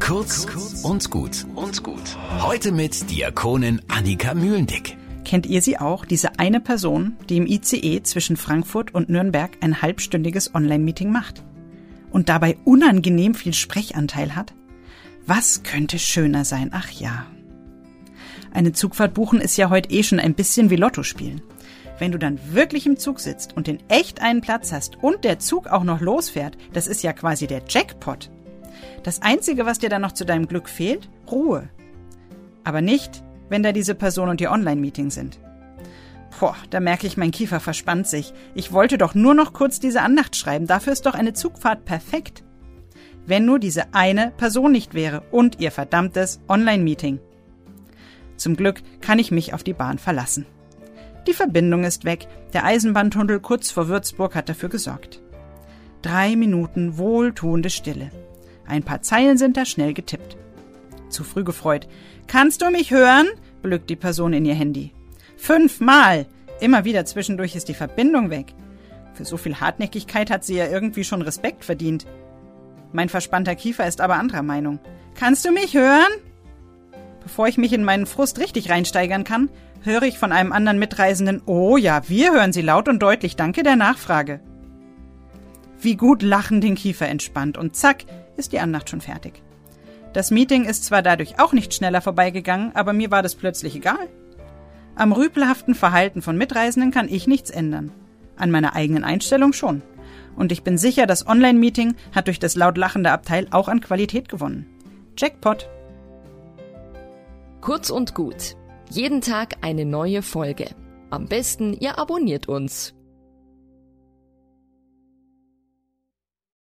Kurz und gut. Heute mit Diakonin Annika Mühlendick. Kennt ihr sie auch, diese eine Person, die im ICE zwischen Frankfurt und Nürnberg ein halbstündiges Online-Meeting macht und dabei unangenehm viel Sprechanteil hat? Was könnte schöner sein? Ach ja. Eine Zugfahrt buchen ist ja heute schon ein bisschen wie Lotto spielen. Wenn du dann wirklich im Zug sitzt und in echt einen Platz hast und der Zug auch noch losfährt, das ist ja quasi der Jackpot. Das Einzige, was dir dann noch zu deinem Glück fehlt, Ruhe. Aber nicht, wenn da diese Person und ihr Online-Meeting sind. Da merke ich, mein Kiefer verspannt sich. Ich wollte doch nur noch kurz diese Andacht schreiben. Dafür ist doch eine Zugfahrt perfekt. Wenn nur diese eine Person nicht wäre und ihr verdammtes Online-Meeting. Zum Glück kann ich mich auf die Bahn verlassen. Die Verbindung ist weg. Der Eisenbahntunnel kurz vor Würzburg hat dafür gesorgt. 3 Minuten wohltuende Stille. Ein paar Zeilen sind da schnell getippt. Zu früh gefreut. »Kannst du mich hören?« blökt die Person in ihr Handy. 5-mal. Immer wieder zwischendurch ist die Verbindung weg. Für so viel Hartnäckigkeit hat sie ja irgendwie schon Respekt verdient. Mein verspannter Kiefer ist aber anderer Meinung. »Kannst du mich hören?« Bevor ich mich in meinen Frust richtig reinsteigern kann, höre ich von einem anderen Mitreisenden, »Oh ja, wir hören Sie laut und deutlich, danke der Nachfrage.« Wie gut Lachen den Kiefer entspannt und zack, ist die Andacht schon fertig. Das Meeting ist zwar dadurch auch nicht schneller vorbeigegangen, aber mir war das plötzlich egal. Am rüpelhaften Verhalten von Mitreisenden kann ich nichts ändern. An meiner eigenen Einstellung schon. Und ich bin sicher, das Online-Meeting hat durch das laut lachende Abteil auch an Qualität gewonnen. Jackpot! Kurz und gut. Jeden Tag eine neue Folge. Am besten, ihr abonniert uns.